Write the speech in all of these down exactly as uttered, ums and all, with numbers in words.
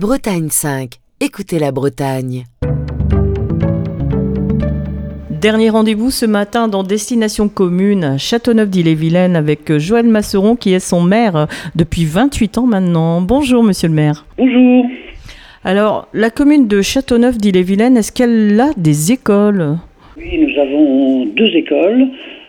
Bretagne cinq. Écoutez la Bretagne. Dernier rendez-vous ce matin dans Destination Commune à Châteauneuf-d'Ille-et-Vilaine avec Joël Masseron qui est son maire depuis vingt-huit ans maintenant. Bonjour monsieur le maire. Bonjour. Alors, la commune de Châteauneuf-d'Ille-et-Vilaine, est-ce qu'elle a des écoles ? Oui, nous avons deux écoles,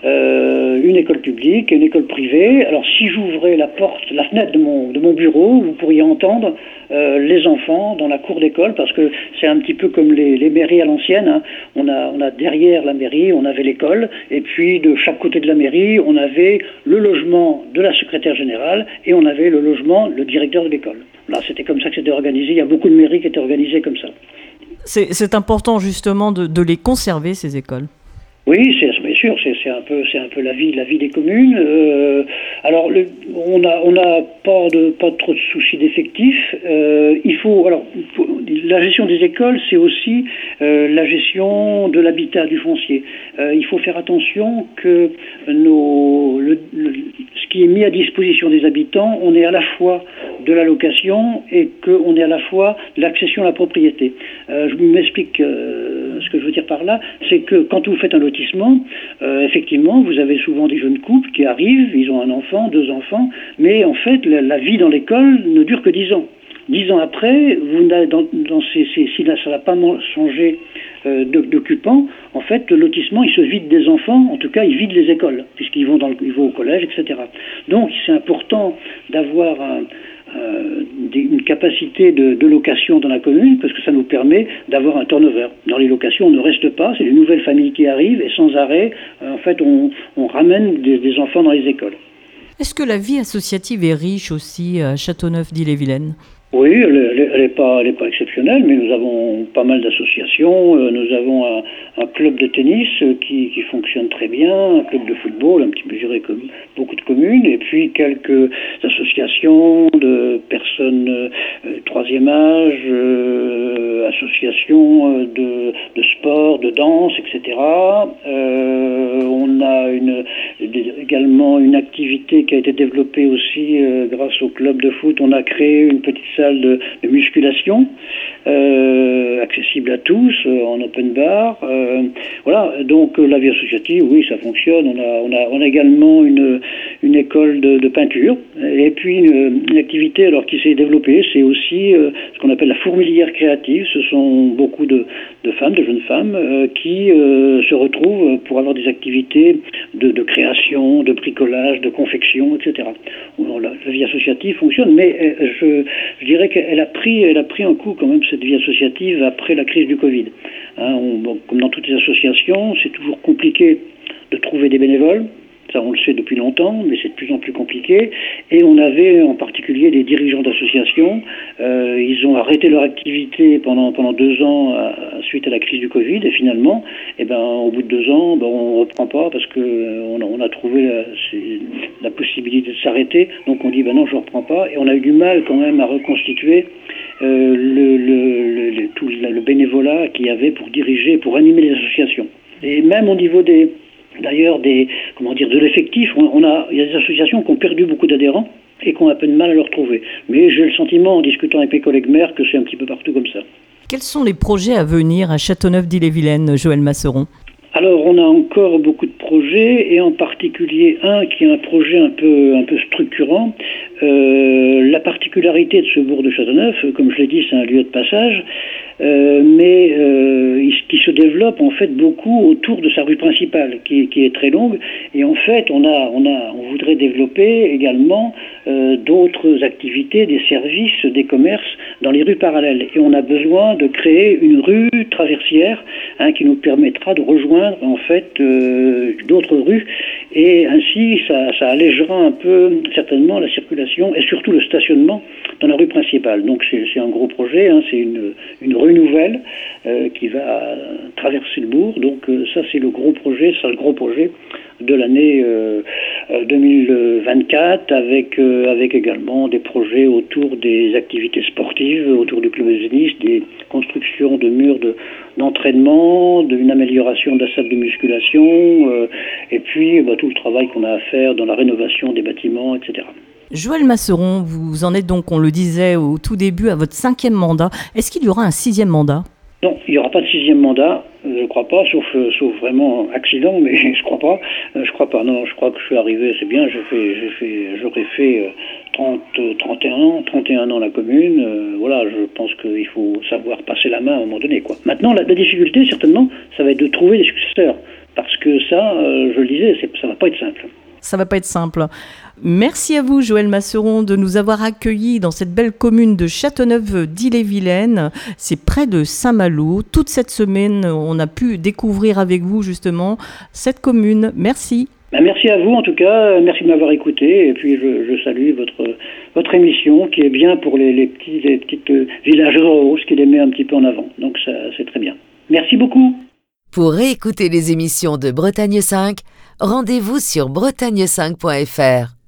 euh, une école publique et une école privée. Alors si j'ouvrais la porte, la fenêtre de mon, de mon bureau, vous pourriez entendre euh, les enfants dans la cour d'école, parce que c'est un petit peu comme les, les mairies à l'ancienne, hein. On a, on a derrière la mairie, on avait l'école, et puis de chaque côté de la mairie, on avait le logement de la secrétaire générale et on avait le logement, le directeur de l'école. Là, c'était comme ça que c'était organisé. Il y a beaucoup de mairies qui étaient organisées comme ça. C'est, c'est important justement de, de les conserver, ces écoles. Oui, c'est bien sûr, c'est, c'est un peu, c'est un peu la vie, la vie des communes. Euh, alors, le, on a, on a pas de, pas trop de soucis d'effectifs. Euh, il faut, alors, faut, la gestion des écoles, c'est aussi euh, la gestion de l'habitat, du foncier. Euh, il faut faire attention que nos, le, le, ce qui est mis à disposition des habitants, on est à la fois de la location et qu'on est à la fois de l'accession à la propriété. Euh, je m'explique euh, ce que je veux dire par là, c'est que quand vous faites un lotissement, euh, effectivement, vous avez souvent des jeunes couples qui arrivent, ils ont un enfant, deux enfants, mais en fait, la, la vie dans l'école ne dure que dix ans. Dix ans après, vous n'avez, dans, dans ces, ces, si ça n'a pas changé euh, d'occupant, en fait, le lotissement, il se vide des enfants, en tout cas, il vide les écoles, puisqu'ils vont, dans le, ils vont au collège, et cetera. Donc, c'est important d'avoir un, euh, une capacité de, de location dans la commune, parce que ça nous permet d'avoir un turnover. Dans les locations, on ne reste pas, c'est les nouvelles familles qui arrivent, et sans arrêt, euh, en fait, on, on ramène des, des enfants dans les écoles. Est-ce que la vie associative est riche aussi à Châteauneuf-d'Ille-et-Vilaine ? Oui, elle n'est pas, elle est pas exceptionnelle, mais nous avons pas mal d'associations. Euh, nous avons un, un club de tennis euh, qui, qui fonctionne très bien, un club de football, un petit peu géré comme beaucoup de communes, et puis quelques associations de personnes euh, troisième âge, euh, associations euh, de, de sport, de danse, et cetera. Euh, on a une, également une activité qui a été développée aussi euh, grâce au club de foot. On a créé une petite salle De, de musculation euh, accessible à tous euh, en open bar. Euh, voilà, donc euh, la vie associative, oui, ça fonctionne. On a, on a, on a également une, une école de, de peinture et puis une, une activité alors qui s'est développée, c'est aussi euh, ce qu'on appelle la fourmilière créative. Ce sont beaucoup de, de femmes, de jeunes femmes euh, qui euh, se retrouvent pour avoir des activités de, de création, de bricolage, de confection, et cetera. Alors, la, la vie associative fonctionne, mais euh, je, je dirais qu'elle a pris, elle a pris un coup quand même cette vie associative après la crise du Covid. Hein, on, bon, comme dans toutes les associations, c'est toujours compliqué de trouver des bénévoles. Ça, on le sait depuis longtemps, mais c'est de plus en plus compliqué. Et on avait en particulier des dirigeants d'associations. Euh, ils ont arrêté leur activité pendant pendant deux ans à, suite à la crise du Covid. Et finalement, eh ben, au bout de deux ans, ben, on ne reprend pas parce que on a, on a trouvé la, la possibilité de s'arrêter. Donc on dit, ben non, je ne reprends pas. Et on a eu du mal quand même à reconstituer euh, le, le, le, le, tout le bénévolat qu'il y avait pour diriger, pour animer les associations. Et même au niveau des... D'ailleurs, des, comment dire, de l'effectif, on, on a, il y a des associations qui ont perdu beaucoup d'adhérents et qui ont un peu de mal à le retrouver. Mais j'ai le sentiment, en discutant avec mes collègues maires, que c'est un petit peu partout comme ça. Quels sont les projets à venir à Châteauneuf-d'Ille-et-Vilaine, Joël Masseron ? Alors, on a encore beaucoup de projets, et en particulier un qui est un projet un peu, un peu structurant. Euh, la particularité de ce bourg de Châteauneuf, comme je l'ai dit, c'est un lieu de passage, euh, mais euh, qui se développe en fait beaucoup autour de sa rue principale, qui, qui est très longue. Et en fait, on a, on a, on voudrait développer également euh, d'autres activités, des services, des commerces dans les rues parallèles. Et on a besoin de créer une rue traversière hein, qui nous permettra de rejoindre en fait euh, d'autres rues. Et ainsi, ça, ça allégera un peu certainement la circulation et surtout le stationnement dans la rue principale. Donc c'est, c'est un gros projet, hein, c'est une, une rue nouvelle euh, qui va traverser le bourg. Donc euh, ça c'est le gros projet, c'est le gros projet de l'année euh, deux mille vingt-quatre avec, euh, avec également des projets autour des activités sportives, autour du club de tennis, des constructions de murs de, d'entraînement, d'une amélioration de la salle de musculation euh, et puis bah, tout le travail qu'on a à faire dans la rénovation des bâtiments, et cetera. Joël Masseron, vous en êtes donc, on le disait au tout début, à votre cinquième mandat. Est-ce qu'il y aura un sixième mandat ? Non, il n'y aura pas de sixième mandat, je ne crois pas, sauf, euh, sauf vraiment accident, mais je ne crois pas. Euh, je crois pas, non, je crois que je suis arrivé, c'est bien, j'ai fait, j'ai fait, j'aurais fait euh, trente, trente et un ans, trente et un ans la commune, euh, voilà, je pense qu'il faut savoir passer la main à un moment donné, quoi. Maintenant, la, la difficulté, certainement, ça va être de trouver des successeurs, parce que ça, euh, je le disais, c'est, ça ne va pas être simple. Ça va pas être simple. Merci à vous, Joël Masseron, de nous avoir accueillis dans cette belle commune de Châteauneuf-d'Ille-et-Vilaine. C'est près de Saint-Malo. Toute cette semaine, on a pu découvrir avec vous, justement, cette commune. Merci. Ben, merci à vous, en tout cas. Merci de m'avoir écouté. Et puis, je, je salue votre, votre émission, qui est bien pour les, les petits les petites villages ruraux, ce qui les met un petit peu en avant. Donc, ça, c'est très bien. Merci beaucoup. Pour réécouter les émissions de Bretagne cinq, rendez-vous sur bretagne cinq point f r.